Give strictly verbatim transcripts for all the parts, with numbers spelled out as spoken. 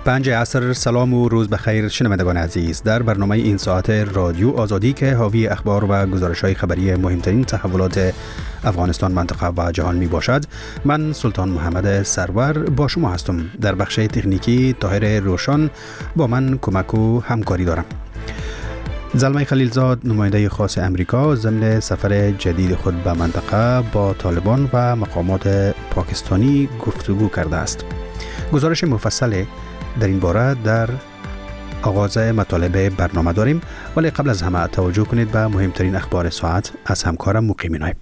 پنج عصر. سلام و روز بخیر شنوندگان عزیز. در برنامه این ساعت رادیو آزادی که حاوی اخبار و گزارش‌های خبری مهمترین تحولات افغانستان، منطقه و جهان می باشد، من سلطان محمد سرور با شما هستم. در بخش تکنیکی طاهر روشن با من کمک و همکاری دارم. زلمه خلیلزاد نماینده خاص امریکا ضمن سفر جدید خود به منطقه با طالبان و مقامات پاکستانی گفتگو کرده است. گزارش مفصل در این باره در آغاز مطالب برنامه داریم، ولی قبل از همه توجه کنید به مهمترین اخبار ساعت از همکارم مقیم نایب.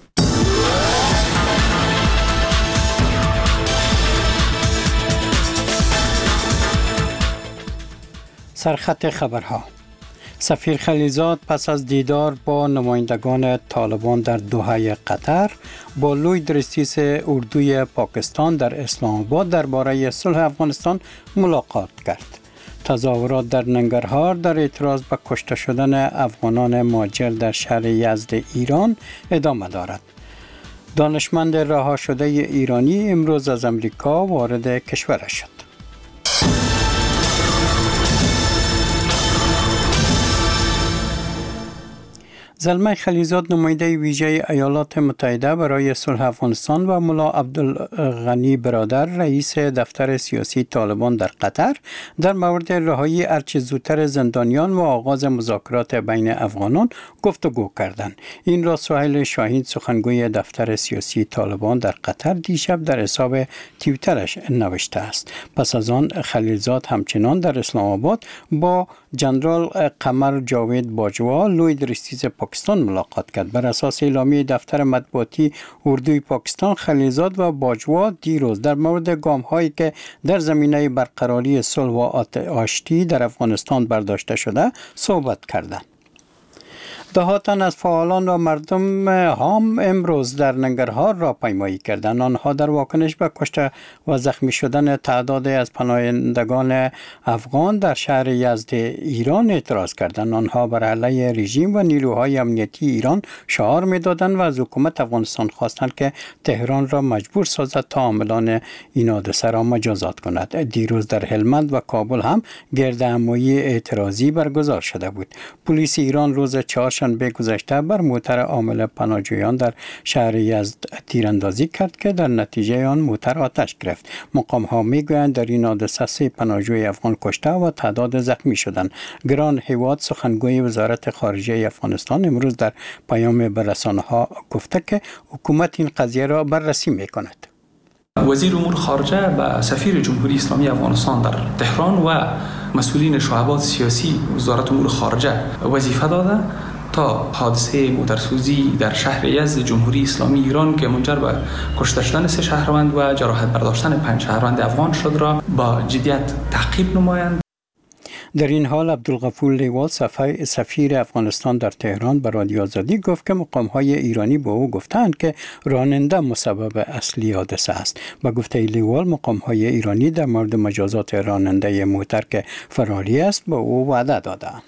سرخط خبرها. سفیر خلیلزاد پس از دیدار با نمایندگان طالبان در دوحه قطر با لوید رئیس اردوی پاکستان در اسلام آباد درباره صلح افغانستان ملاقات کرد. تظاهرات در ننگرهار در اعتراض به کشته شدن افغانان مهاجر در شهر یزد ایران ادامه دارد. دانشمند رها شده ایرانی امروز از امریکا وارد کشور شد. زلمه خلیلزاد نماینده ویژه ایالات متحده برای صلح افغانستان و ملا عبدالغنی برادر رئیس دفتر سیاسی طالبان در قطر در مورد رهایی هرچه زودتر زندانیان و آغاز مذاکرات بین افغانان گفتگو کردند. این را سهیل شاهین سخنگوی دفتر سیاسی طالبان در قطر دیشب در حساب توییترش نوشته است. پس از آن خلیلزاد همچنان در اسلام آباد با جنرال قمر جاوید باجوا لوید رئیس پاکستان ملاقات کرد. بر اساس اعلامیه دفتر مطبوعاتی اردوی پاکستان، خلیلزاد و باجوا دیروز در مورد گام‌هایی که در زمینه برقراری صلح و آشتی در افغانستان برداشته شده صحبت کردند. دهاتن از فعالان و مردم هام امروز در ننگرهار راهپیمایی کردند. آنها در واکنش به کشته و زخمی شدن تعدادی از پناهندگان افغان در شهر یزد ایران اعتراض کردند. آنها بر علیه رژیم و نیروهای امنیتی ایران شعار می‌دادند و از حکومت افغانستان خواستند که تهران را مجبور سازد تا عاملان این حادثه را مجازات کند. دیروز در هلمند و کابل هم گردهمایی اعتراضی برگزار شده بود. پلیس ایران روز چهارشنبه به گذشته بر موتر عامل پناهجویان در شهر یزد تیراندازی کرد که در نتیجه آن موتر آتش گرفت. مقام ها میگویند در این حادثه سه پناهجوی افغان کشته و تعداد زخمی شدند. گران هیواد سخنگوی وزارت خارجه افغانستان امروز در پیام به رسانه‌ها گفته که حکومت این قضیه را بررسی میکند. وزیر امور خارجه به سفیر جمهوری اسلامی افغانستان در تهران و مسئولین شعبات سیاسی وزارت امور خارجه وظیفه داده تا حادثه موترسوزی در شهر یزد جمهوری اسلامی ایران که منجر به کشته شدن سه شهروند و جراحت برداشتن پنج شهروند افغان شد را با جدیت تعقیب نمایند. در این حال عبدالغفور لیوال سفیر افغانستان در تهران به رادیو آزادی گفت که مقام‌های ایرانی به او گفتند که راننده مسبب اصلی حادثه است. با گفته لیوال مقام‌های ایرانی در مورد مجازات راننده موتر که فراری است به او وعده دادند.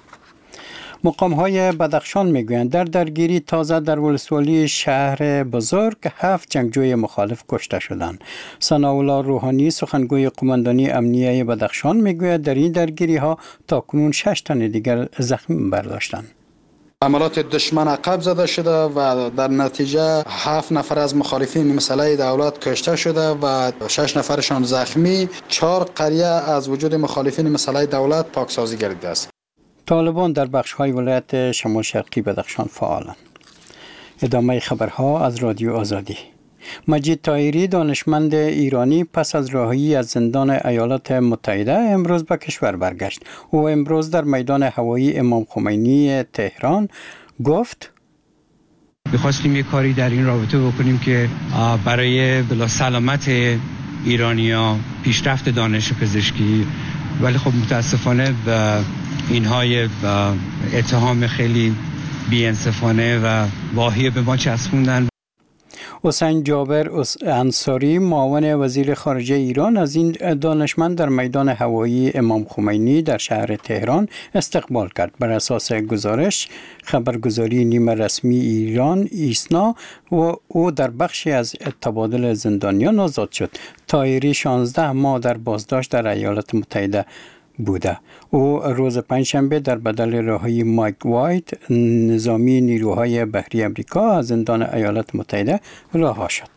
مقام‌های بدخشان میگویند در درگیری تازه در ولسوالی شهر بزرگ هفت جنگجوی مخالف کشته شدند. ثناءالله روحانی سخنگوی قماندانی امنیه بدخشان میگوید در این درگیری ها تاکنون شش تن دیگر زخمی برداشتند. عملات دشمن عقب زده شده و در نتیجه هفت نفر از مخالفین مسئله دولت کشته شده و شش نفرشان زخمی. چهار قریه از وجود مخالفین مسئله دولت پاکسازی گردیده است. طالبان در بخش‌های ولایت شمال شرقی بدخشان فعالند. ادامه خبرها از رادیو آزادی. مجید طاهری دانشمند ایرانی پس از رهایی از زندان ایالات متحده امروز به کشور برگشت. او امروز در میدان هوایی امام خمینی تهران گفت می‌خواستیم یک کاری در این رابطه بکنیم که برای بلا سلامت ایرانی‌ها پیشرفت دانش پزشکی، ولی خب متاسفانه به اینهای اتهام خیلی بی‌انصافانه و واهی به ما چسبوندن. حسین جابر انصاری معاون وزیر خارجه ایران از این دانشمند در میدان هوایی امام خمینی در شهر تهران استقبال کرد. بر اساس گزارش خبرگزاری نیمه رسمی ایران ایسنا و او در بخشی از تبادل زندانیان آزاد شد. طاهری شانزده ماه در بازداشت در ایالات متحده بوده. او روز پنجشنبه در بدل رهایی مایک وایت نظامی نیروهای بحری امریکا از زندان ایالات متحده رها شد.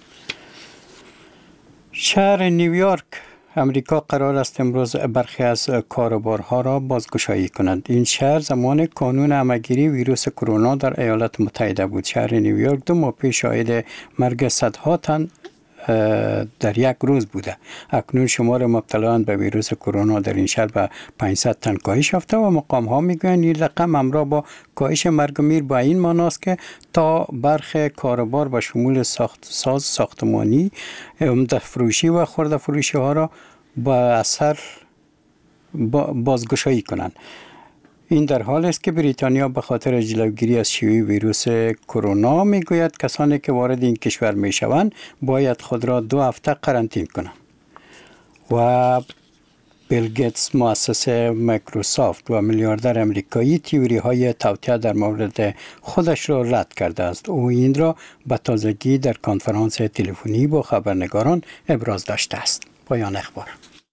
شهر نیویورک امریکا قرار است امروز برخی از کاروبارها را بازگشایی کند. این شهر زمان کانون همگیری ویروس کرونا در ایالات متحده بود. شهر نیویورک دو ماه پیش شاهد مرگ صدها تن در یک روز بوده. اکنون شمار مبتلایان به ویروس کرونا در این شهر به پانصد تن کاهش یافته و مقام ها میگویند این رقم همراه با کاهش مرگ و میر با این معناست که تا برخی کاروبار به شمول ساخت ساز ساختمانی، عمده فروشی و خرده فروشی ها را با اثر بازگشایی کنند. این در حال است که بریتانیا به خاطر جلوگیری از شیوع ویروس کرونا میگوید کسانی که وارد این کشور میشوند باید خود را دو هفته قرنطینه کنند. و بیل گیتس مؤسس مایکروسافت و میلیاردر امریکایی تئوری های توطئه در مورد خودش را رد کرده است. او این را به تازگی در کنفرانس تلفنی با خبرنگاران ابراز داشته است. پایان اخبار.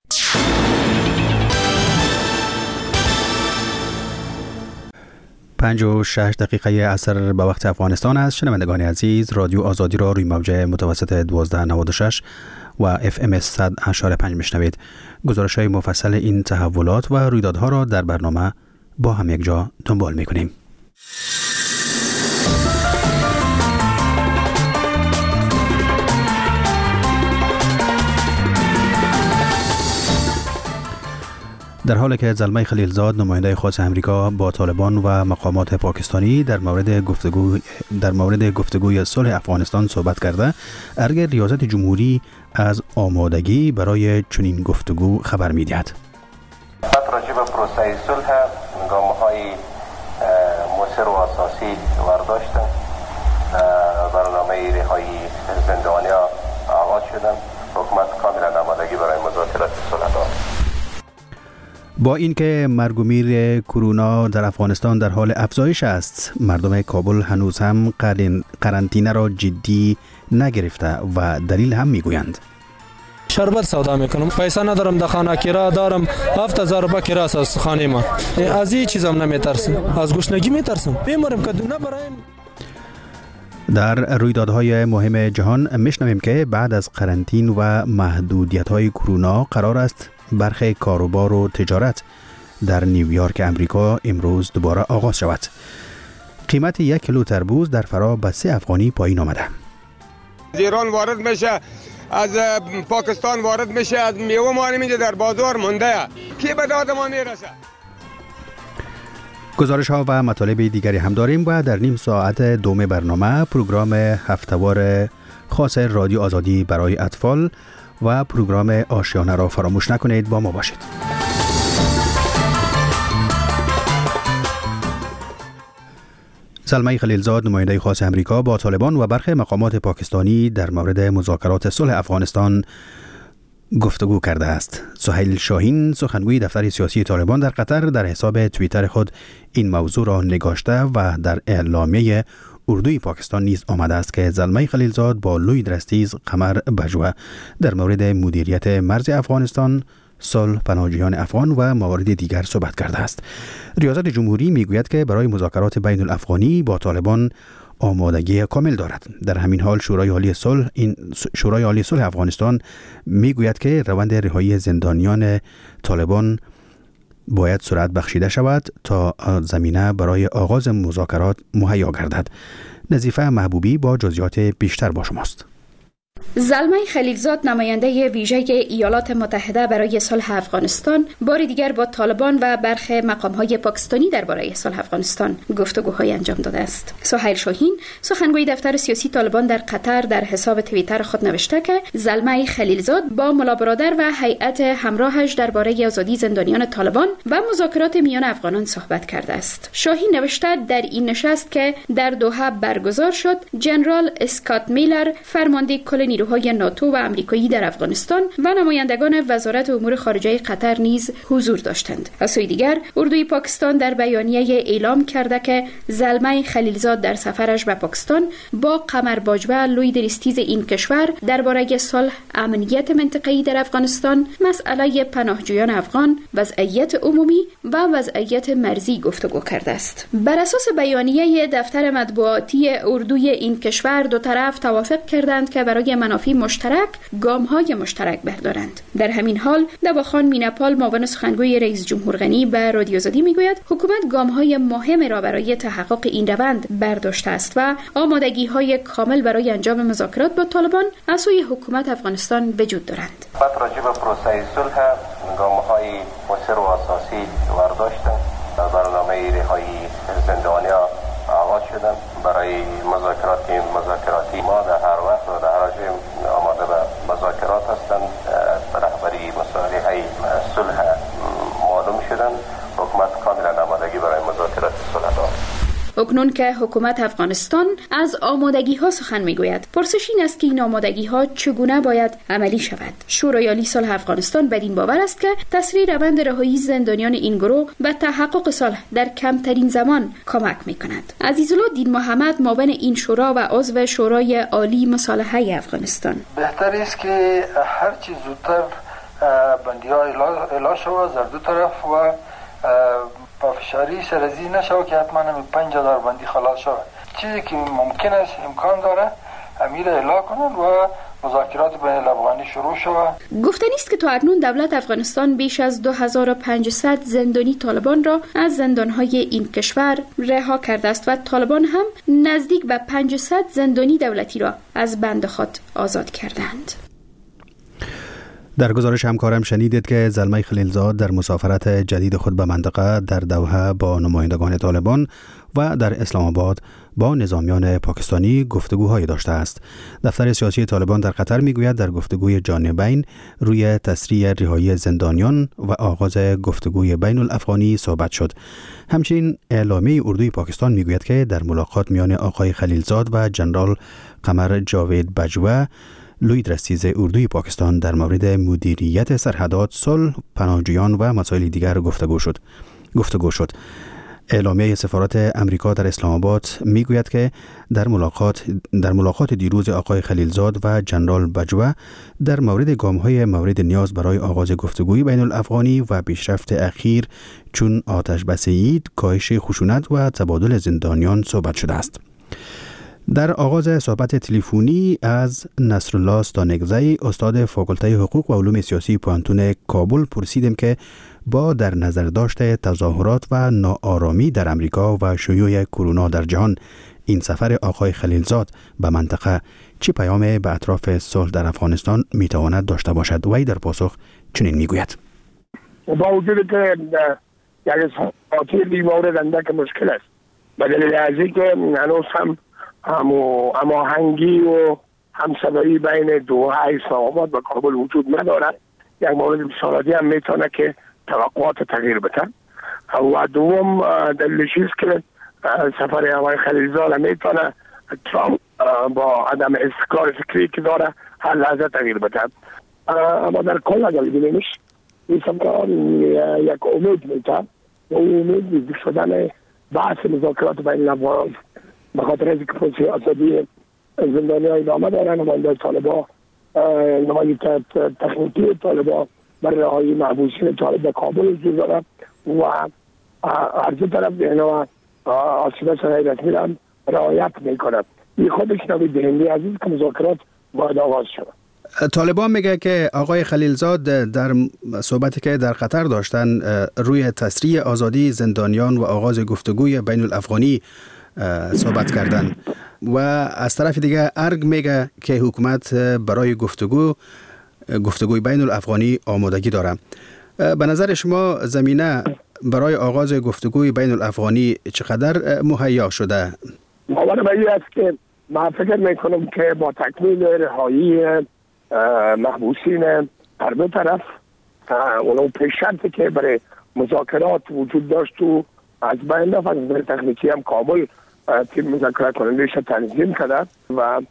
پنج و شش دقیقه عصر به وقت افغانستان است. شنوندگان عزیز، رادیو آزادی را روی موج متوسط دوازده نود و شش و اف ام صد و اشاره پنج میشنوید. گزارش های مفصل این تحولات و رویدادها را در برنامه با هم یک جا دنبال میکنیم. در حالی که زلمه خلیلزاد نماینده خاص امریکا با طالبان و مقامات پاکستانی در مورد گفتگو در مورد گفتگوی صلح افغانستان صحبت کرده، ارگ ریاست جمهوری از آمادگی برای چنین گفتگو خبر می‌دهد. راجع به پروسه صلح گام‌های مؤثر و اساسی برداشتن، برنامه رهایی زندانیان آغاز شدن. حکومت کاملا آمادگی برای مذاکرات صلح دارد. با اینکه مرگ و میر کرونا در افغانستان در حال افزایش است، مردم کابل هنوز هم قرنطینه را جدی نگرفته و دلیل هم میگویند. شربت سودا میکنم، پیسه ندارم، در خانه کرایه دارم، هفت هزار روپیه کرایه است از خانه ما. از این چیزام نمیترسم، از گشنگی میترسم، بیمارم که دونه برایم. در رویدادهای مهم جهان میشنویم که بعد از قرنطینه و محدودیت‌های کرونا قرار است برخی کاروبار و تجارت در نیویورک امریکا امروز دوباره آغاز شود. قیمت یک کیلو تربوز در فرا به سه افغانی پایین آمده. ایران وارد میشه، از پاکستان وارد میشه، از میوه ما نمیده در بازار مونده، کی به داد ما میرسه؟ گزارش ها و مطالب دیگری هم داریم و در نیم ساعت دوم برنامه پروگرام هفته‌وار خاص رادیو آزادی برای اطفال و پروگرام آشیانه را فراموش نکنید. با ما باشید. زلمه خلیلزاد نماینده خاص امریکا با طالبان و برخی مقامات پاکستانی در مورد مذاکرات صلح افغانستان گفتگو کرده است. سهیل شاهین سخنگوی دفتر سیاسی طالبان در قطر در حساب توییتر خود این موضوع را نگاشته و در اعلامیه اردوی پاکستان نیز آمده است که زلمه خلیلزاد با لوی درستیز قمر بجوه در مورد مدیریت مرز افغانستان، صلح، پناهجویان افغان و موارد دیگر صحبت کرده است. ریاست جمهوری میگوید که برای مذاکرات بین الافغانی با طالبان آمادگی کامل دارد. در همین حال شورای عالی صلح این شورای عالی صلح افغانستان میگوید که روند رهایی زندانیان طالبان باید سرعت بخشیده شود تا زمینه برای آغاز مذاکرات مهیا گردد. نظیفه محبوبی با جزئیات بیشتر با شماست. زلمه خلیلزاد نماینده ویژه ایالات متحده برای صلح افغانستان بار دیگر با طالبان و برخی مقام‌های پاکستانی درباره صلح افغانستان گفتگوهای انجام داده است. سهیل شاهین سخنگوی دفتر سیاسی طالبان در قطر در حساب توییتر خود نوشته که زلمه خلیلزاد با ملا برادر و هیئت همراهش درباره آزادی زندانیان طالبان و مذاکرات میان افغانان صحبت کرده است. شاهین نوشته در این نشست که در دوحه برگزار شد، جنرال اسکات میلر فرمانده کل نیروهای ناتو و آمریکایی در افغانستان و نمایندگان وزارت امور خارجه قطر نیز حضور داشتند. از سوی دیگر اردوی پاکستان در بیانیه اعلام کرده که زلمه خلیلزاد در سفرش به پاکستان با قمر باجوه لوی درستیز این کشور درباره صلح، امنیت منطقه‌ای در افغانستان، مسئله پناهجویان افغان، وضعیت عمومی و وضعیت مرزی گفتگو کرده است. بر اساس بیانیه دفتر مطبوعاتی اردوی این کشور دو طرف توافق کردند که برای منافع مشترک گام‌های مشترک بردارند. در همین حال دواخان میناپال معاون سخنگوی رئیس جمهور غنی به رادیو آزادی میگوید حکومت گام‌های مهم را برای تحقق این روند برداشته است و آمادگی‌های کامل برای انجام مذاکرات با طالبان از سوی حکومت افغانستان وجود دارند. بعد راجع به پروسه صلح گام‌های مؤثر و اساسی برداشتند. در برنامه رهایی زندانیان آغاز شدن. برای مذاکرات مذاکراتی ما در هر وقت و در هر جای آماده به مذاکرات هستند. به رهبری مصالحه صلح معلوم شدن. حکومت کاملا آمادگی برای مذاکرات صلح دارد. اکنون که حکومت افغانستان از آمادگی ها سخن میگوید، پرسش این است که این آمادگی ها چگونه باید عملی شود. شورای عالی صلح افغانستان بدین باور است که تسریع روند رهایی زندانیان این گروه به تحقق صلح در کمترین زمان کمک میکند. عزیزالله دین محمد معاون این شورا و عضو شورای عالی مصالحه افغانستان: بهتر است که هر چیز زودتر بندی ها اعلام شود در دو طرف و پافشاری سرزی نشود که حتما همین پنج هزار بندی خلاص شود. چیزی که ممکن است امکان داره امیر اعلام کنند و مذاکرات بین الافغانی شروع شود. گفتنی است که تا اکنون دولت افغانستان بیش از دو هزار و پانصد زندانی طالبان را از زندانهای این کشور رها کرده است و طالبان هم نزدیک به پانصد زندانی دولتی را از بند خود آزاد کردند. در گزارش همکارم شنیدید که زلمه خلیلزاد در مسافرت جدید خود به منطقه در دوحه با نمایندگان طالبان و در اسلام آباد با نظامیان پاکستانی گفتگوهایی داشته است. دفتر سیاسی طالبان در قطر میگوید در گفتگوی جانبین روی تسریع رهایی زندانیان و آغاز گفتگوی بین الافغانی صحبت شد. همچنین اعلامیه اردوی پاکستان میگوید که در ملاقات میان آقای خلیلزاد و جنرال قمر جاوید بجوه لوی درستیز اردوی پاکستان در مورد مدیریت سرحدات، صلح، پناهجویان و مسائل دیگر گفتگو شد. گفتگو شد. اعلامیه سفارت امریکا در اسلام آباد میگوید که در ملاقات در ملاقات دیروز آقای خلیلزاد و جنرال بجوه در مورد گام‌های مورد نیاز برای آغاز گفتگوی بین الافغانی و پیشرفت اخیر چون آتش بس عید، کاهش خشونت و تبادل زندانیان صحبت شده است. در آغاز صحبت تلفنی از نصرالله استانگزی، استاد فاکولته حقوق و علوم سیاسی پانتون کابل، پرسیدیم که با در نظر داشته تظاهرات و ناآرامی در امریکا و شیوع کرونا در جهان، این سفر آقای خلیلزاد به منطقه چه پیام به اطراف صلح در افغانستان میتواند داشته باشد؟ وی در پاسخ چنین میگوید: با وجود که یک اصحاطی مورد اندک مشکل است، به دلیل از اینکه هنوز هم هماهنگی و همصدایی بین دوحه، اسلام آباد و کابل وجود ندارد. یک مورد بسیاری هم میتونه که توقعات تغییر بده. و دوم دلیلش است که سفر آقای خلیلزاد میتونه ترامپ با عدم استقرار فکری که داره هر لحظه تغییر بده. اما در کل اگر ببینیمش این سمکان یک امید میتونه و اون امید نزدیک شدن بحث مذاکرات بین الافغان به خاطر از اینکه پروسه آزادی زندانیان ادامه داره. نماینده طالبان، نماینده تکنیکی طالبان برای رهایی محبوسین طالب به کابل وجود داره و هر دو طرف اینا آسیب صنایع رسمی هم رعایت میکنه. این خودش نوید دهنده عزیز که مذاکرات باید آغاز شود. طالبان میگه که آقای خلیلزاد در صحبتی که در قطر داشتن روی تسریع آزادی زندانیان و آغاز گفتگوی بین الافغانی صحبت کردن و از طرف دیگه ارگ میگه که حکومت برای گفتگو گفتگوی بین الافغانی آمادگی داره. به نظر شما زمینه برای آغاز گفتگوی بین الافغانی چقدر مهیا شده؟ باور من است که من فکر میکنم که با تکمیل رهایی محبوسین هر دو طرف اونو پیش شرطی که برای مذاکرات وجود داشت و از بین رفت، از نظر تکنیکی هم کامل تیم مذاکرات کنندهش تنظیم کرده و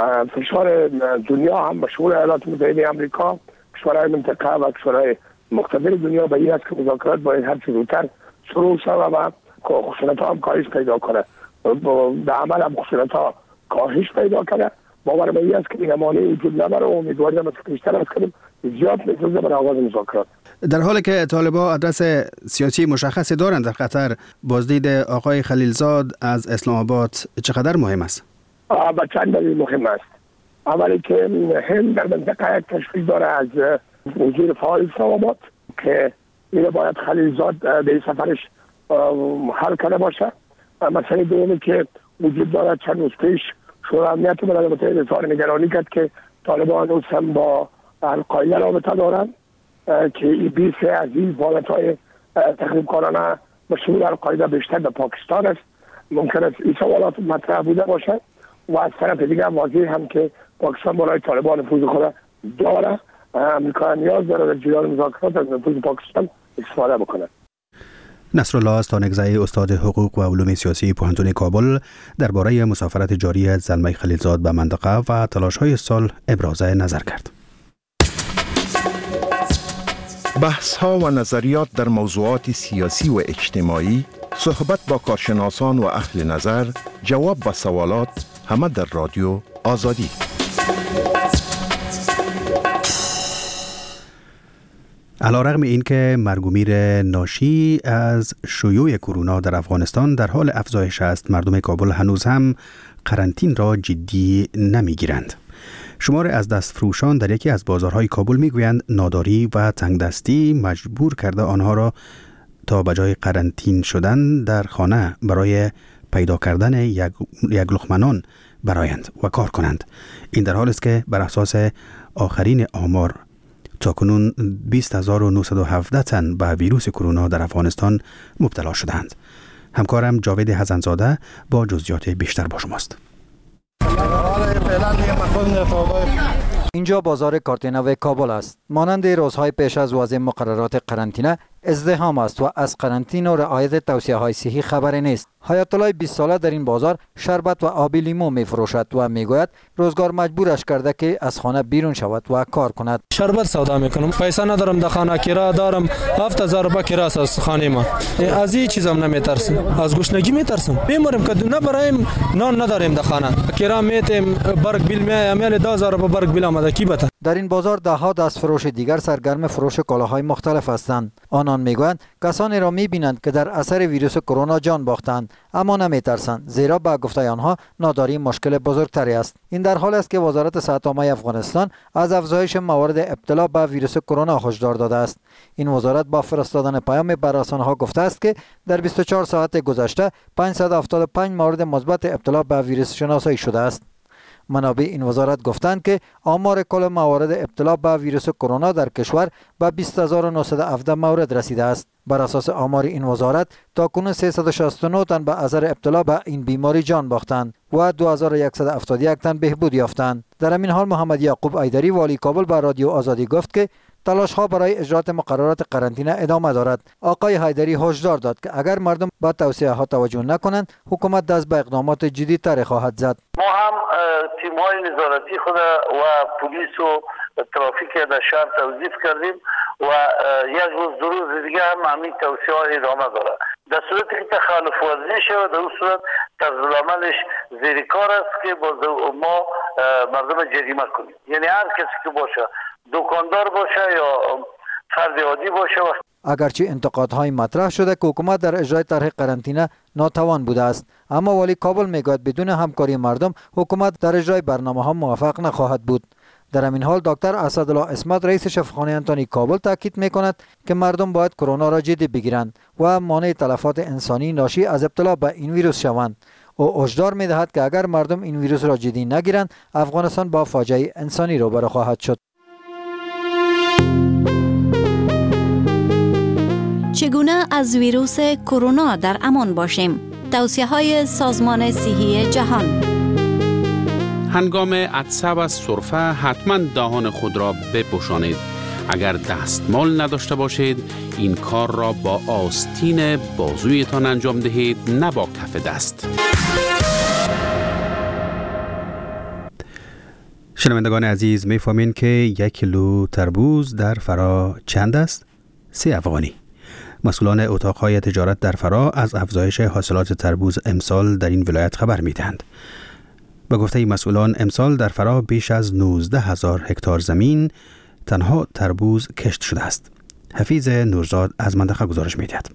فشار دنیا هم به شمول ایالات متحده آمریکا، کشورهای منطقه و کشورهای مختلف دنیا به این است که مذاکرات باید هر چه زودتر شروع شود و خشونت ها هم کاهش پیدا کنه. در عمل هم خشونت ها کاهش پیدا کنه. باور من است که این مانعی وجود نداره و امیدواریم از بیشتر از کنیم زیاد می‌تونه برای آغاز مذاکرات. در حالی که طالبان آدرس سیاسی مشخصی دارند در قطر، بازدید آقای خلیلزاد از اسلام آباد چقدر مهم است؟ با چند دلیل مهم است. اولی که هند در منطقه تشخیص داره از حضور فعال اسلام آباد که این باید خلیلزاد به سفرش حل کنه باشه. مسئله دومی که وجود داره، چند روز پیش شورای امنیت ملل متحد اظهار نگرانی کرد که طالبان اوس هم با القاعده رابطه دارند که این بیس از این فعالیت‌های تخریبکارانه به شمول القاعده بیشتر به پاکستان است. ممکن است این سوالات مطرح بوده باشد و از طرف دیگر واضح هم که پاکستان برای طالبان نفوذ خود داره. امریکا نیاز داره در جریان مذاکرات از نفوذ پاکستان استفاده بکنه. نصرالله استانگزئی، استاد حقوق و علوم سیاسی پوهنتون کابل، درباره مسافرت جاری زلمه خلیلزاد به منطقه و تلاش‌های صلح ابراز نظر کرد. بحث‌ها و نظریات در موضوعات سیاسی و اجتماعی، صحبت با کارشناسان و اهل نظر، جواب به سوالات، همه در رادیو آزادی. علیرغم اینکه مرگ و میر ناشی از شیوع کرونا در افغانستان در حال افزایش است، مردم کابل هنوز هم قرنطین را جدی نمیگیرند. شمار از دستفروشان در یکی از بازارهای کابل میگویند ناداری و تنگدستی مجبور کرده آنها را تا به جای قرنطین شدن در خانه برای پیدا کردن یک, یک لقمه نان برایند و کار کنند. این در حالی است که بر اساس آخرین آمار تاکنون بیست هزار و نهصد و هفده تن به ویروس کرونا در افغانستان مبتلا شدند. همکارم جاوید حسن‌زاده با جزئیات بیشتر با شماست. اینجا بازار کارتینو کابل است. مانند روزهای پیش از وضع مقررات قرنطینه ازدحام است و از قرنطین و رعایت توصیه‌های صحی خبری نیست. حیات الله بیست ساله در این بازار شربت و آب لیمو می فروشد و می گوید روزگار مجبورش کرده که از خانه بیرون شود و کار کند. شربت سودا میکنم، پیسه ندارم، در خانه کرایه دارم، هفت هزار روپیه کرایه است از خانه ما. از این چیزام نمیترسم، از گشنگی میترسم. میموریم که نه برایم نان نداریم در خانه. کرایه میتیم، برگ بیل میایم، میل دو هزار روپیه برگ بیل آمده کی بته. در این بازار ده ها دست فروش دیگر سرگرم فروش کالاهای مختلف هستند. آنان میگویند کسانی را میبینند که در اثر ویروس کرونا جان باختند، اما نمیترسند، زیرا با گفته آنها ناداری مشکل بزرگتری است. این در حالی است که وزارت صحت عامه افغانستان از افزایش موارد ابتلا به ویروس کرونا هشدار داده است. این وزارت با فرستادن پیام بر رسانه‌ها گفته است که در بیست و چهار ساعت گذشته پانصد و هفتاد و پنج مورد مثبت ابتلا به ویروس شناسایی شده است. منابع این وزارت گفتند که آمار کل موارد ابتلا به ویروس کرونا در کشور به بیست هزار و نهصد و هفده مورد رسیده است. بر اساس آمار این وزارت تاکنون سیصد و شصت و نه تن به اثر ابتلا به این بیماری جان باختند و دو هزار و صد و هفتاد و یک تن بهبود یافتند. در همین حال محمد یعقوب ایدری والی کابل به رادیو آزادی گفت که تلاش ها برای اجرات مقررات قرنطینه ادامه دارد. آقای حیدری هشدار داد که اگر مردم به توصیه ها توجه نکنند، حکومت دست به اقدامات جدی تر خواهد زد. ما هم تیم های نظارتی خود و پلیس و ترافیک در شهر توظیف کردیم و یک روز دو روز دیگه هم همین توصیه ها ادامه دارد. در صورتی که تخالف ورزی شود، در اون صورت طرز العملش زیر کار است که ما مردم جریمه کنیم. یعنی هر کسی که باشه، دکاندار باشه یا فرد عادی باشه. اگرچه انتقادهای مطرح شده که حکومت در اجرای طرح قرنطینه ناتوان بوده است، اما والی کابل میگوید بدون همکاری مردم حکومت در اجرای برنامه ها موفق نخواهد بود. در همین حال دکتر اسدالله عصمت رئیس شفاخانه انتونی کابل تاکید میکند که مردم باید کرونا را جدی بگیرند و مانع تلفات انسانی ناشی از ابتلا به این ویروس شوند. او هشدار می‌دهد که اگر مردم این ویروس را جدی نگیرند افغانستان با فاجعه انسانی روبرو خواهد شد. چگونه از ویروس کرونا در امان باشیم؟ توصیه‌های سازمان صحی جهان. هنگام عطسه و سرفه حتما دهان خود را بپوشانید. اگر دستمال نداشته باشید این کار را با آستین بازویتان انجام دهید، نه با کف دست. شنوندگان عزیز، می‌فهمین که یک کیلو تربوز در فرا چند است؟ سه افغانی. مسئولان اتاقهای تجارت در فرا از افزایش حاصلات تربوز امسال در این ولایت خبر می‌دهند. به گفته مسئولان امسال در فرا بیش از نوزده هزار هکتار زمین تنها تربوز کشت شده است. حفیظ نورزاد از منطقه گزارش می‌دهد.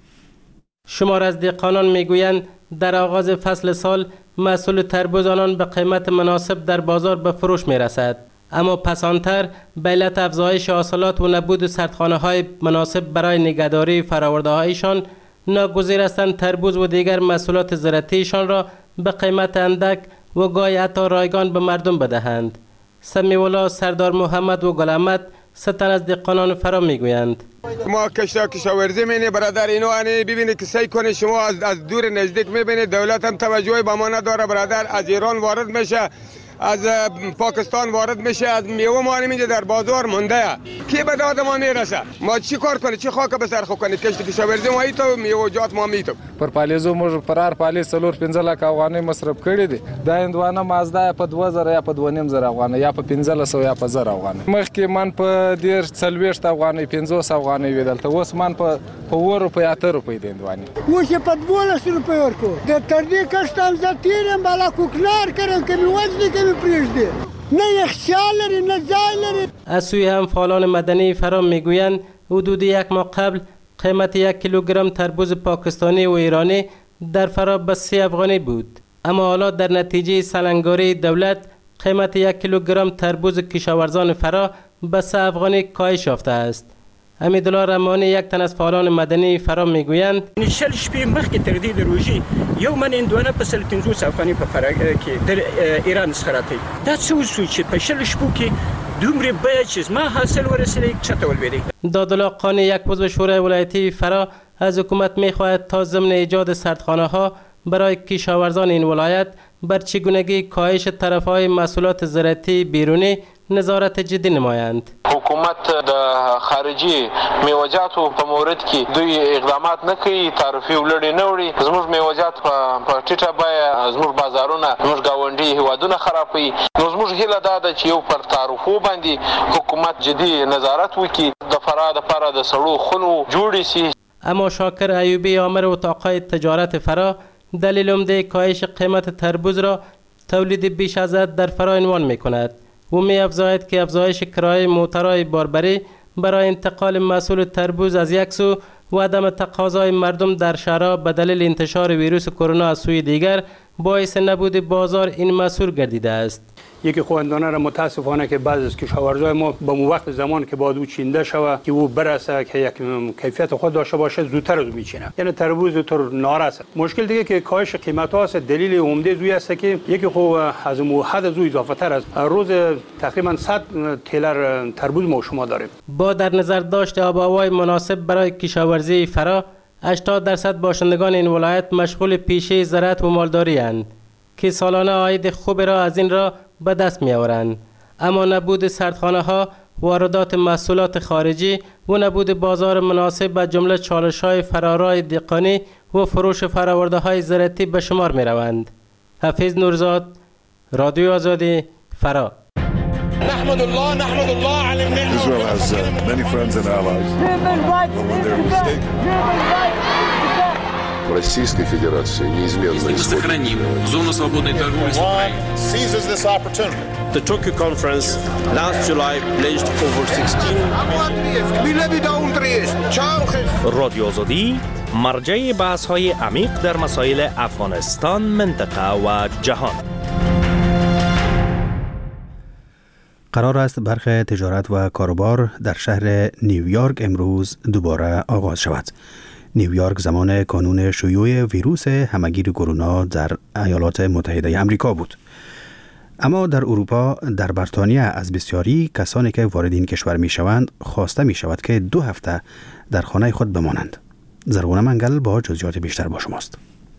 شمار از دهقانان میگویند در آغاز فصل سال محصول تربوز آنان به قیمت مناسب در بازار به فروش میرسد، اما پسانتر به علت افزایش حاصلات و نبود سردخانه‌های مناسب برای نگهداری فرآورده‌هایشان ناگزیر هستند تربوز و دیگر محصولات زراعتیشان را به قیمت اندک و گاهی حتی رایگان به مردم بدهند. سمی‌الله، سردار محمد و گل احمد ستن از دهقانان فرا میگویند ما کشتا کشاورزی مینه برادر، اینو انی ببینید که سعی کنه شما از, از دور نزدیک میبینید، دولت هم توجهی به ما نداره برادر. از ایران وارد میشه، از پاکستان وارد میشه، از میوه ما اینجا در بازار مونده. کی به داد ما میرسه؟ ما چی کار کنیم؟ چی خاک به سر خو کنیم؟ کشت کشاورزی ما ایتو میوه جات ما میتو پر پالیزو موږ پرار پالی سلور پنځه لک افغانۍ مصرف کړي دي. دا اندوانه مازدا په دوه زره یا په دوه نیم زره افغانۍ یا په پنځه سو یا په زره افغانۍ. مخکې من په ډیر څلوېښت افغانۍ پنځوس افغانۍ ویدل ته اوس من په په اوه روپۍ اته روپۍ د اندوانې اوس یې په دولس روپۍ ورکو. د تر دې کښتان زه تیرم بالا کوکنار کړم که مې وزني که مې پرېږدي نه یخچال لري نه ځای لري. از سوی هم فعالان مدنی فرا میگویند حدود یک ماه قبل قیمت یک کیلوگرم تربوز پاکستانی و ایرانی در فرا به سی افغانی بود، اما حالا در نتیجه سلنگاری دولت قیمت یک کیلوگرم تربوز کشاورزان فرا به سه افغانی کاهش یافته است. حمیدالله رحمانی یک تن از فعالان مدنی فرا میگویند شل شپې مخکې تر دې د روژې یو من هندوانه په سل پنځوس افغانۍ په فرا کې د ایران څخه راته دا څه وشو چې په شل شپو کې دومره بیه چې ما حاصل ورسېدی چته ولوېدی. دادالله قانی یک عضو شورای ولایتی فرا از حکومت میخواهد تا ضمن ایجاد سردخانه ها برای کشاورزان این ولایت بر چگونگی کاهش طرفهای محصولات زراعتی بیرونی نظارت جدی نمایند. حکومت د خارجي میوه‌جاتو په مورد کې دوی اقدامات نه کوي، تعرفې ولړې نه وړي، زموږ میوه‌جات په ټیټه بیه زموږ بازارونه زموږ ګاونډي هیوادونه خرابوي. نو زموږ هیله دا ده چې یو پر تعرفو باندې حکومت جدي نظارت وکړي، د فرا دپاره د سړو خونو جوړې سي. اما شاکر ایوبی آمر اتاقهای تجارت فرا دلیل عمده کاهش قیمت تربوز را تولید بیش از حد در فرا عنوان می‌کند و می افزاید که افزایش کرایه موترهای باربری برای انتقال محصول تربوز از یک سو و عدم تقاضای مردم در شهرها به دلیل انتشار ویروس کرونا از سوی دیگر باعث نبود بازار این محصول گردیده است. یکی خواندانه را متاسفانه که بعض از کشاورزای ما به وقت زمان که باید او چینده شود که او برسه که یک کیفیت خود داشته باشه زودتر از میچینه، یعنی تربوز طور نارس. مشکل دیگه که کاهش قیمت ها است. دلیل عمده زوی است که یکی خو از حد زوی اضافه تر است. روز تقریبا صد تیلر تربوز ما شما داریم. با در نظر داشت آب و هوای مناسب برای کشاورزی فرا هشتاد درصد باشندگان این ولایت مشغول پیشه زراعت و مالداری اند که سالانه عاید خوب را از این را به دست می آورند. اما نبود سردخانه ها، واردات محصولات خارجی و نبود بازار مناسب از جمله چالش های فرارای دهقانی و فروش فرآورده های زراعتی به شمار می روند. حفیظ نورزاد، رادیو آزادی، فرا. نحمد الله نحمد الله على النعمة. Israel has uh, many friends and allies. But when they're mistaken. Российской Федерации неизменно Если мы сохраним зону свободной торговли с Украиной. Seizes this opportunity. The Tokyo conference last July pledged over sixteen رادیو آزادی مرجع بحث های عمیق در مسائل افغانستان، منطقه و جهان. قرار است برخی تجارت و کاروبار در شهر نیویورک امروز دوباره آغاز شود. نیویورک زمان کانون شیوع ویروس همگیر کرونا در ایالات متحده آمریکا بود. اما در اروپا، در بریتانیا از بسیاری کسانی که وارد این کشور می شوند خواسته می شود که دو هفته در خانه خود بمانند. زرغونه منگل با جزئیات بیشتر با شماست.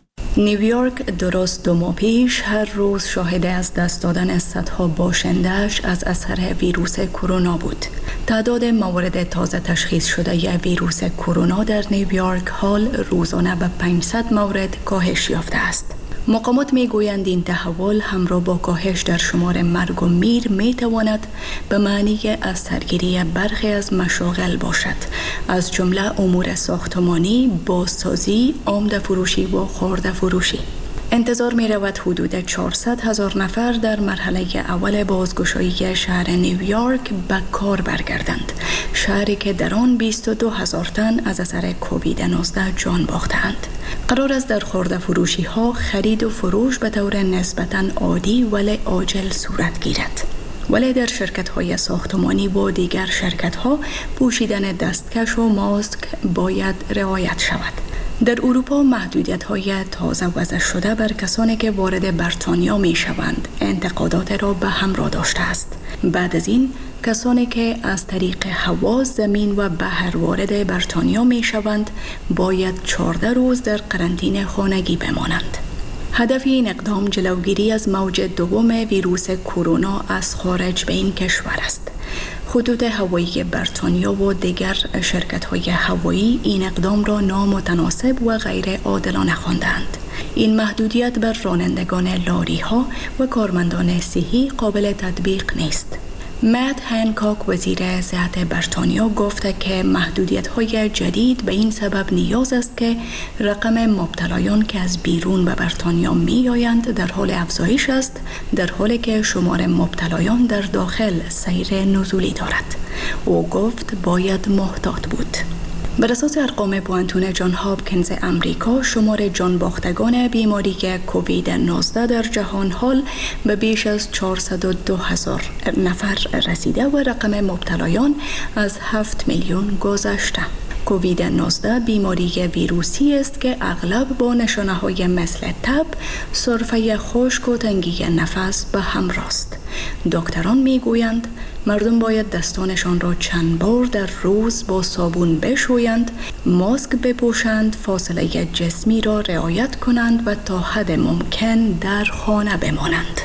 نیویورک درست دو ماه پیش هر روز شاهد از دست دادن صدها باشنده‌اش از اثر ویروس کرونا بود. تعداد موارد تازه تشخیص شده ی ویروس کرونا در نیویورک حال روزانه به پانصد مورد کاهش یافته است. مقامات می گویند این تحول همراه با کاهش در شمار مرگ و میر می تواند به معنی از سرگیری برخی از مشاغل باشد، از جمله امور ساختمانی، بازسازی، آمده فروشی و خرده فروشی. انتظار می رود حدود چهارصد هزار نفر در مرحله اول بازگشایی شهر نیویورک به کار برگردند، شهری که در آن بیست و دو هزار تن از اثر کووید نوزده جان باختند. قرار است در خرده فروشی ها خرید و فروش به طور نسبتاً عادی ولی عاجل صورت گیرد. ولی در شرکت های ساختمانی و دیگر شرکت ها پوشیدن دستکش و ماسک باید رعایت شود. در اروپا محدودیت های تازه وضع شده بر کسانی که وارد بریتانیا می شوند انتقادات را به همراه داشته است. بعد از این کسانی که از طریق هوا، زمین و بحر وارد بریتانیا می شوند باید چهارده روز در قرنطینه خانگی بمانند. هدف این اقدام جلوگیری از موج دوم ویروس کرونا از خارج به این کشور است. خطوط هوایی بریتانیا و دیگر شرکت‌های هوایی این اقدام را نامتناسب و غیر عادلانه خواندند. این محدودیت بر رانندگان لاری‌ها و کارمندان صحی قابل تطبیق نیست. مت هنکاک وزیر صحت بریتانیا گفته که محدودیت‌های جدید به این سبب نیاز است که رقم مبتلایان که از بیرون به بریتانیا می‌آیند در حال افزایش است، در حالی که شمار مبتلایان در داخل سیر نزولی دارد. او گفت باید محتاط بود. بر اساس ارقام پوانتون جان هاپکینز امریکا، شمار جان باختگان بیماری کووید نوزده در جهان حال به بیش از چهارصد و دو هزار نفر رسیده و رقم مبتلایان از هفت میلیون گذشته. کووید نوزده بیماری ویروسی است که اغلب با نشانه‌های مثل تب، سرفه خشک و تنگی نفس به همراه است. دکتران میگویند مردم باید دستانشان را چند بار در روز با صابون بشویند، ماسک بپوشند، فاصله جسمی را رعایت کنند و تا حد ممکن در خانه بمانند.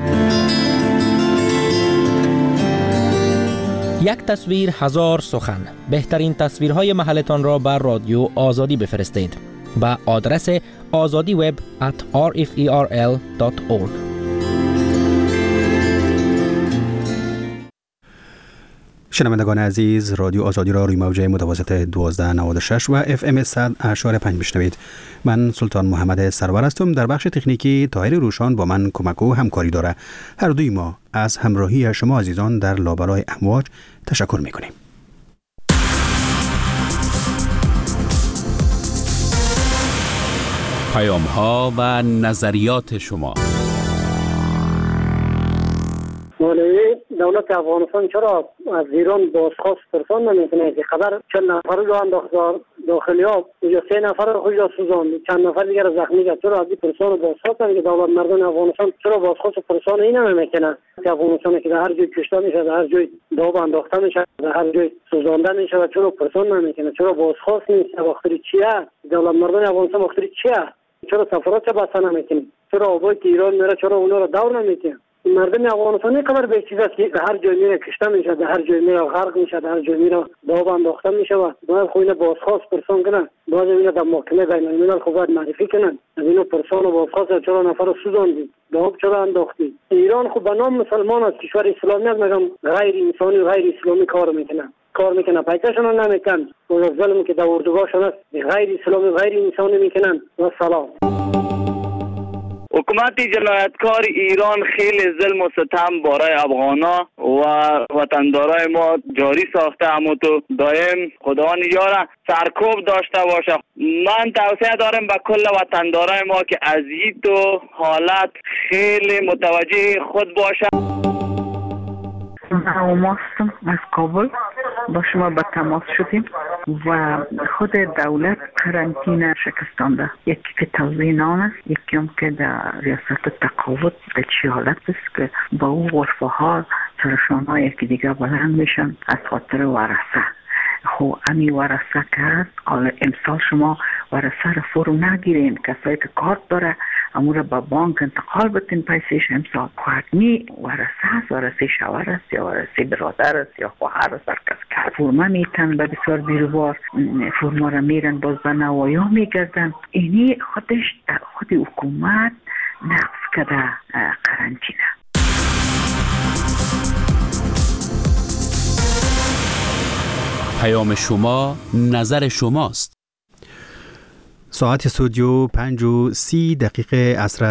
یک تصویر هزار سخن. بهترین تصویرهای محلتان را بر رادیو آزادی بفرستید با آدرس آزادی وب ات آر اف ای آر ال دات اورگ. شنوندگان عزیز، رادیو آزادی را روی موج متوسط دوازده نود و شش و اف ام صد اشاره پنج میشنوید. من سلطان محمد سرور هستم. در بخش تکنیکی طاهر روشان با من کمک و همکاری داره. هر دوی ما از همراهی شما عزیزان در لابلای امواج تشکر میکنیم. پیام ها و نظریات شما. مولوی دولت افغانستان چرا از ایران بازخواست پرسان نمیکنه که خبر چند نفر رو انداخت داخلی ها، اینجا سه نفر رو خودش سوزان، چند نفر دیگر زخمی کرد. چرا از این پرسان بازخواست که دولت مردم افغانستان چرا بازخواست پرسان این نمیکنه که افغانستان که در هر جای کشته میشه، در هر جای داو انداخته میشه، در هر جای سوزانده میشه و چرا پرسان نمیکنه؟ چرا بازخواست نیست؟ وقتی چیه دولت مردم افغانستان وقتی چیه؟ چرا سفارت چه بحث نمیکنه؟ چرا آبای ایران میره چرا اونا رو دور نمیکنه؟ مردم افغانستان این قدر به چیز است که در هر جای میره کشته میشه، در هر جای میره غرق میشه، در هر جای میره داو انداخته میشه و باید خو اینا بازخواست پرسان کنن. باید اینا در محکمه بین الملل خو باید معرفی کنن. از اینو پرسان و بازخواست چرا نفر رو سوزاندید، داو چرا انداختید؟ ایران خو به نام مسلمان از کشور اسلامی است، مگم غیر انسانی و غیر اسلامی کار میکنه. کار میکنن پیکشون نمیکنن و ظلم که در اردوگاهشون است غیر اسلامی و غیر انسانی میکنن. و سلام. حکومت جنایتکار ایران خیلی ظلم و ستم برای افغانا و وطندارای ما جاری ساخته، اما تو دائم خدا نگهدار سرکوب داشته باشه. من توصیه دارم به کل وطندارای ما که از این تو حالت خیلی متوجه خود باشه. ما هستم از کابل، با شما به تماس شدیم و خود دولت قرنطینه شکستانده. یکی که توزیع نان است، یکی هم که در ریاست تقاوت در چی حالت است که با او غرفه ها سرشان ها یکی دیگه بلند میشن از خاطر ورثه. خو امی ورثه که هست، حالا امسال شما ورثه را فرو نگیرین، کسایی که کارت داره امو را به بانک انتقال بتین پیسیش امسال حتمی ورثه هست، ورثه شوهر است یا ورثه برادر است یا خواهر است، هر کس که فرما میتن به بسیار بیروبار فرما را میرن باز به نوایا میگردن. اینی خودش خود حکومت نقص کرده قرنطینه. پیام شما، نظر شماست. ساعت استودیو پنج و سی دقیقه عصر